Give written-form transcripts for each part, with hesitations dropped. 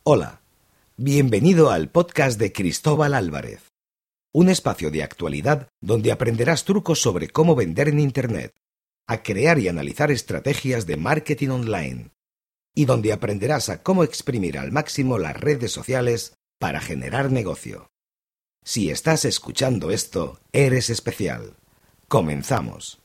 Hola, bienvenido al podcast de Cristóbal Álvarez, un espacio de actualidad donde aprenderás trucos sobre cómo vender en Internet, a crear y analizar estrategias de marketing online, y donde aprenderás a cómo exprimir al máximo las redes sociales para generar negocio. Si estás escuchando esto, eres especial. Comenzamos.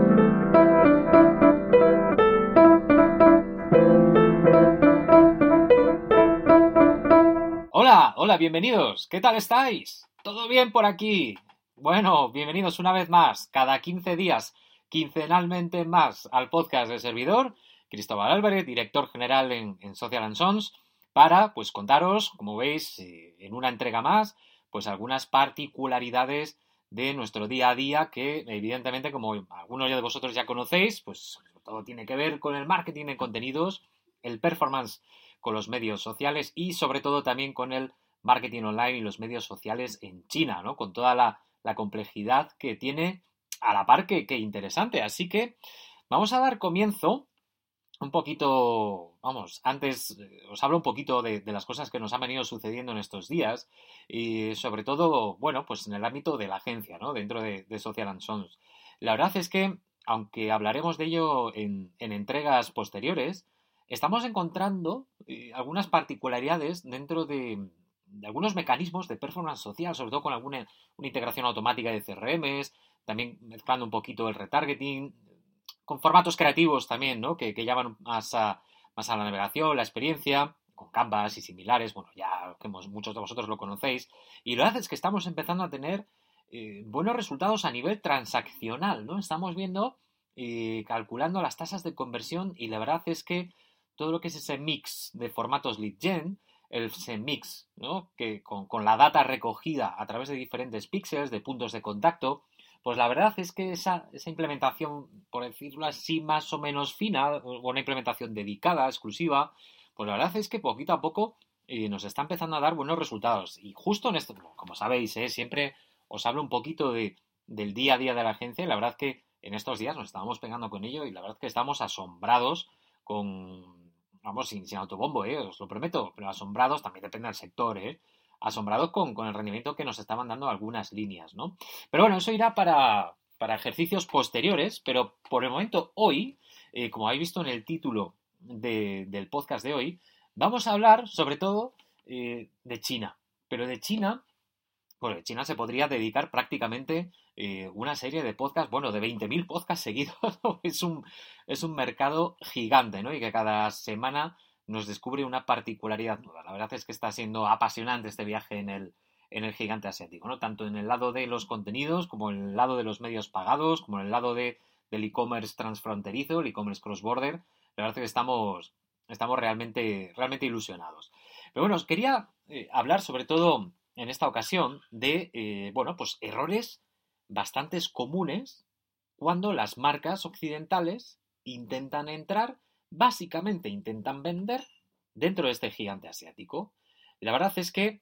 Hola, bienvenidos. ¿Qué tal estáis? ¿Todo bien por aquí? Bueno, bienvenidos una vez más, cada 15 días, quincenalmente más, al podcast del servidor, Cristóbal Álvarez, director general en Social & Sons, para, pues, contaros, como veis, en una entrega más, pues, algunas particularidades de nuestro día a día que, evidentemente, como algunos de vosotros ya conocéis, pues, todo tiene que ver con el marketing de contenidos, el performance con los medios sociales y, sobre todo, también con el marketing online y los medios sociales en China, ¿no? Con toda la complejidad que tiene, a la par que interesante. Así que vamos a dar comienzo un poquito, antes os hablo un poquito de las cosas que nos han venido sucediendo en estos días y sobre todo, bueno, pues en el ámbito de la agencia, ¿no? Dentro de Social & Sons. La verdad es que, aunque hablaremos de ello en entregas posteriores, estamos encontrando algunas particularidades dentro de algunos mecanismos de performance social, sobre todo con una integración automática de CRMs, también mezclando un poquito el retargeting, con formatos creativos también, ¿no? Que llaman más a la navegación, la experiencia, con Canvas y similares, bueno, ya que muchos de vosotros lo conocéis, y lo que hace es que estamos empezando a tener buenos resultados a nivel transaccional, ¿no? Estamos viendo, calculando las tasas de conversión y la verdad es que todo lo que es ese mix de formatos lead gen, ese mix, ¿no? Que con la data recogida a través de diferentes píxeles, de puntos de contacto, pues la verdad es que esa implementación, por decirlo así, más o menos fina, o una implementación dedicada, exclusiva, pues la verdad es que poquito a poco nos está empezando a dar buenos resultados. Y justo en esto, como sabéis, siempre os hablo un poquito del día a día de la agencia y la verdad que en estos días nos estábamos pegando con ello y la verdad que estamos asombrados sin autobombo, os lo prometo, pero asombrados, también depende del sector, asombrados con el rendimiento que nos estaban dando algunas líneas, ¿no? Pero bueno, eso irá para ejercicios posteriores, pero por el momento hoy, como habéis visto en el título del podcast de hoy, vamos a hablar sobre todo de China. Pero de China, bueno, de China se podría dedicar prácticamente una serie de podcasts, bueno, de 20.000 podcasts seguidos. ¿No? Es un mercado gigante, ¿no? Y que cada semana nos descubre una particularidad nueva. La verdad es que está siendo apasionante este viaje en el gigante asiático, ¿no? Tanto en el lado de los contenidos, como en el lado de los medios pagados, como en el lado del e-commerce transfronterizo, el e-commerce cross-border. La verdad es que estamos realmente ilusionados. Pero bueno, os quería hablar sobre todo en esta ocasión de, bueno, pues errores bastante comunes cuando las marcas occidentales intentan entrar, básicamente intentan vender dentro de este gigante asiático. La verdad es que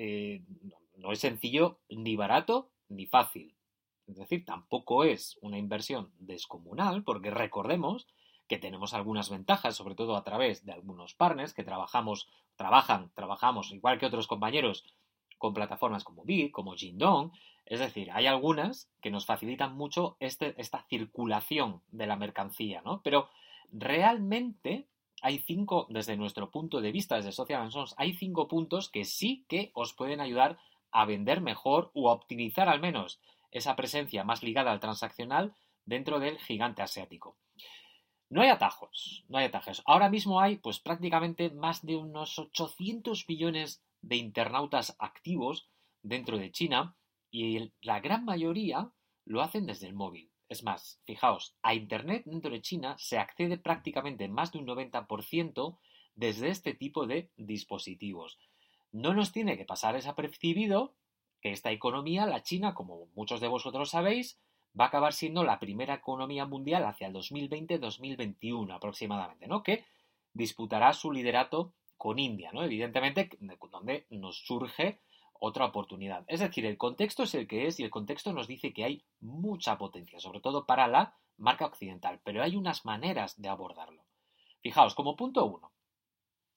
no es sencillo ni barato ni fácil. Es decir, tampoco es una inversión descomunal, porque recordemos que tenemos algunas ventajas, sobre todo a través de algunos partners que trabajamos, igual que otros compañeros, con plataformas como Bit, como Jingdong. Es decir, hay algunas que nos facilitan mucho esta circulación de la mercancía, ¿no? Pero realmente hay 5, desde nuestro punto de vista, desde Social & Sons, hay 5 puntos que sí que os pueden ayudar a vender mejor o a optimizar al menos esa presencia más ligada al transaccional dentro del gigante asiático. No hay atajos, no hay atajos. Ahora mismo hay pues prácticamente más de unos 800 millones de internautas activos dentro de China y la gran mayoría lo hacen desde el móvil. Es más, fijaos, a Internet dentro de China se accede prácticamente más de un 90% desde este tipo de dispositivos. No nos tiene que pasar desapercibido que esta economía, la China, como muchos de vosotros sabéis, va a acabar siendo la primera economía mundial hacia el 2020-2021 aproximadamente, ¿no? Que disputará su liderato con India, ¿no? Evidentemente, donde nos surge otra oportunidad. Es decir, el contexto es el que es y el contexto nos dice que hay mucha potencia, sobre todo para la marca occidental, pero hay unas maneras de abordarlo. Fijaos, como punto 1,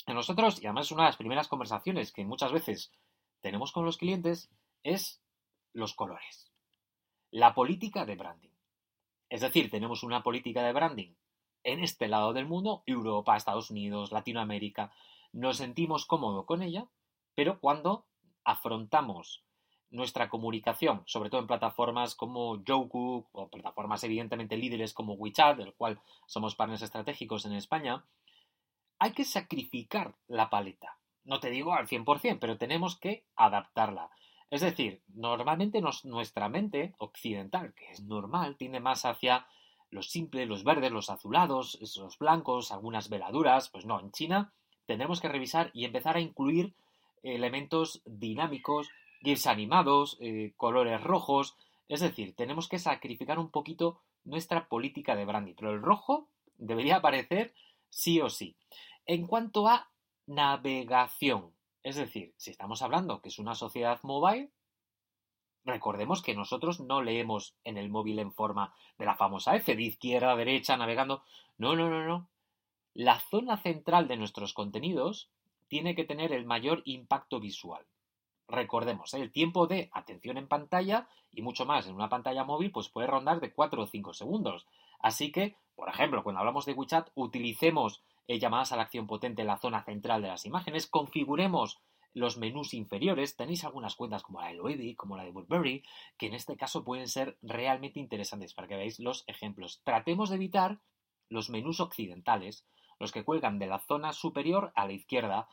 Nosotros, y además una de las primeras conversaciones que muchas veces tenemos con los clientes, es los colores. La política de branding. Es decir, tenemos una política de branding en este lado del mundo, Europa, Estados Unidos, Latinoamérica. Nos sentimos cómodos con ella, pero cuando afrontamos nuestra comunicación, sobre todo en plataformas como Youku o plataformas evidentemente líderes como WeChat, del cual somos partners estratégicos en España, hay que sacrificar la paleta. No te digo al 100%, pero tenemos que adaptarla. Es decir, normalmente nuestra mente occidental, que es normal, tiende más hacia los simples, los verdes, los azulados, los blancos, algunas veladuras. Pues no, en China tendremos que revisar y empezar a incluir elementos dinámicos, GIFs animados, colores rojos. Es decir, tenemos que sacrificar un poquito nuestra política de branding. Pero el rojo debería aparecer sí o sí. En cuanto a navegación, es decir, si estamos hablando que es una sociedad mobile, recordemos que nosotros no leemos en el móvil en forma de la famosa F, de izquierda a derecha, navegando. No, no, no, no. La zona central de nuestros contenidos tiene que tener el mayor impacto visual. Recordemos, el tiempo de atención en pantalla y mucho más en una pantalla móvil pues puede rondar de 4 o 5 segundos. Así que, por ejemplo, cuando hablamos de WeChat, utilicemos llamadas a la acción potente en la zona central de las imágenes, configuremos los menús inferiores. Tenéis algunas cuentas como la de Loewy, como la de BlackBerry, que en este caso pueden ser realmente interesantes para que veáis los ejemplos. Tratemos de evitar los menús occidentales, los que cuelgan de la zona superior a la izquierda,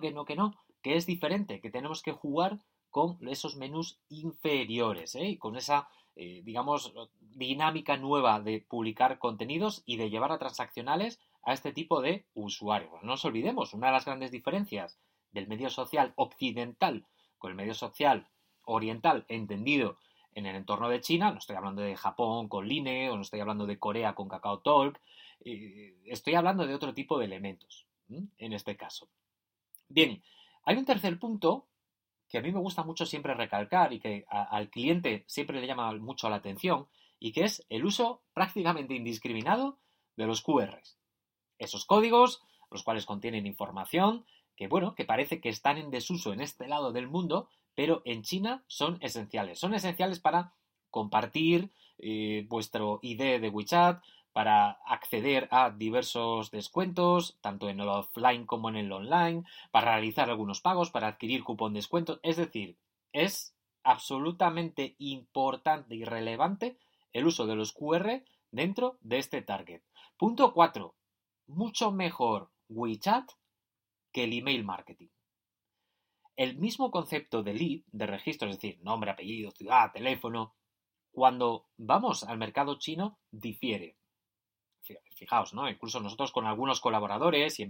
que es diferente, que tenemos que jugar con esos menús inferiores, y con esa, digamos, dinámica nueva de publicar contenidos y de llevar a transaccionales a este tipo de usuarios. No nos olvidemos, una de las grandes diferencias del medio social occidental con el medio social oriental entendido en el entorno de China, no estoy hablando de Japón con Line o no estoy hablando de Corea con KakaoTalk, estoy hablando de otro tipo de elementos, en este caso. Bien, hay un tercer punto que a mí me gusta mucho siempre recalcar y que al cliente siempre le llama mucho la atención, y que es el uso prácticamente indiscriminado de los QRs. Esos códigos, los cuales contienen información que, bueno, que parece que están en desuso en este lado del mundo, pero en China son esenciales. Son esenciales para compartir vuestro ID de WeChat, para acceder a diversos descuentos, tanto en el offline como en el online, para realizar algunos pagos, para adquirir cupón de descuento. Es decir, es absolutamente importante y relevante el uso de los QR dentro de este target. Punto 4. Mucho mejor WeChat que el email marketing. El mismo concepto de lead, de registro, es decir, nombre, apellido, ciudad, teléfono, cuando vamos al mercado chino difiere. Fijaos, ¿no? Incluso nosotros con algunos colaboradores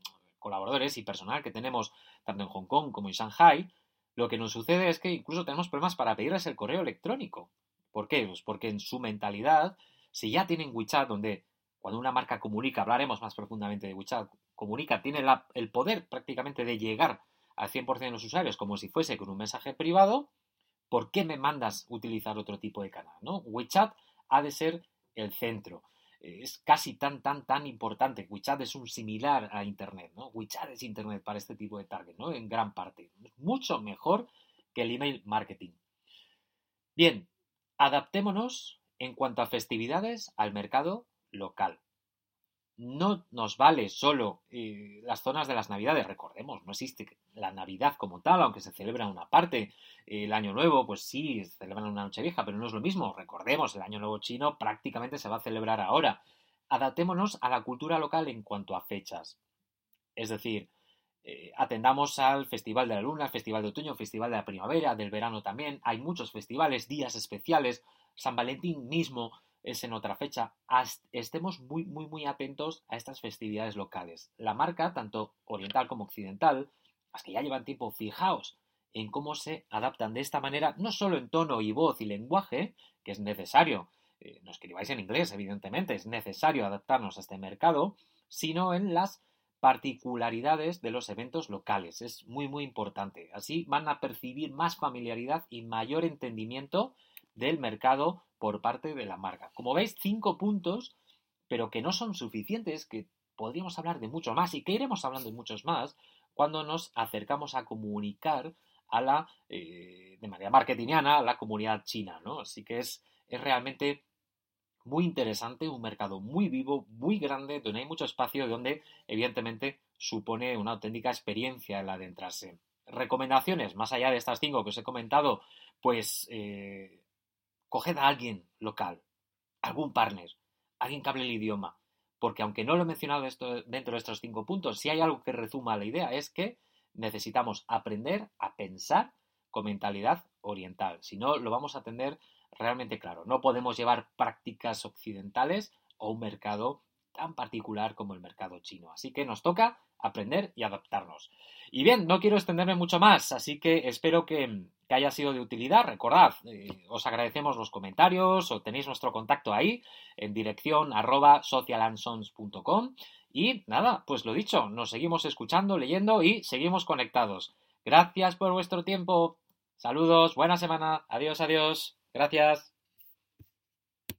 y personal que tenemos tanto en Hong Kong como en Shanghai, lo que nos sucede es que incluso tenemos problemas para pedirles el correo electrónico. ¿Por qué? Pues porque en su mentalidad, si ya tienen WeChat, donde cuando una marca comunica, hablaremos más profundamente de WeChat, comunica, tiene el poder prácticamente de llegar al 100% de los usuarios como si fuese con un mensaje privado, ¿por qué me mandas utilizar otro tipo de canal? ¿No? WeChat ha de ser el centro. Es casi tan importante. WeChat es un similar a Internet, ¿no? WeChat es Internet para este tipo de target, ¿no? En gran parte. Es mucho mejor que el email marketing. Bien, adaptémonos en cuanto a festividades al mercado local. No nos vale solo las zonas de las Navidades, recordemos, no existe la Navidad como tal, aunque se celebra una parte. El Año Nuevo, pues sí, se celebra una Nochevieja, pero no es lo mismo. Recordemos, el Año Nuevo chino prácticamente se va a celebrar ahora. Adaptémonos a la cultura local en cuanto a fechas. Es decir, atendamos al Festival de la Luna, al Festival de Otoño, Festival de la Primavera, del verano también. Hay muchos festivales, días especiales. San Valentín mismo es en otra fecha. Estemos muy atentos a estas festividades locales. La marca, tanto oriental como occidental, las que ya llevan tiempo, fijaos en cómo se adaptan de esta manera, no solo en tono y voz y lenguaje, que es necesario, no escribáis en inglés, evidentemente, es necesario adaptarnos a este mercado, sino en las particularidades de los eventos locales. Es muy importante. Así van a percibir más familiaridad y mayor entendimiento del mercado por parte de la marca. Como veis, 5 puntos, pero que no son suficientes, que podríamos hablar de mucho más y que iremos hablando de muchos más cuando nos acercamos a comunicar de manera marketingiana a la comunidad china, ¿no? Así que es realmente muy interesante, un mercado muy vivo, muy grande, donde hay mucho espacio y donde evidentemente supone una auténtica experiencia el adentrarse. Recomendaciones, más allá de estas 5 que os he comentado, pues coged a alguien local, algún partner, alguien que hable el idioma, porque aunque no lo he mencionado dentro de estos 5 puntos, si hay algo que rezuma la idea es que necesitamos aprender a pensar con mentalidad oriental, si no lo vamos a tener realmente claro. No podemos llevar prácticas occidentales a un mercado tan particular como el mercado chino. Así que nos toca aprender y adaptarnos. Y bien, no quiero extenderme mucho más, así que espero que haya sido de utilidad. Recordad, os agradecemos los comentarios, o tenéis nuestro contacto ahí, en dirección @socialansons.com. Y nada, pues lo dicho, nos seguimos escuchando, leyendo y seguimos conectados. Gracias por vuestro tiempo. Saludos, buena semana. Adiós, adiós. Gracias.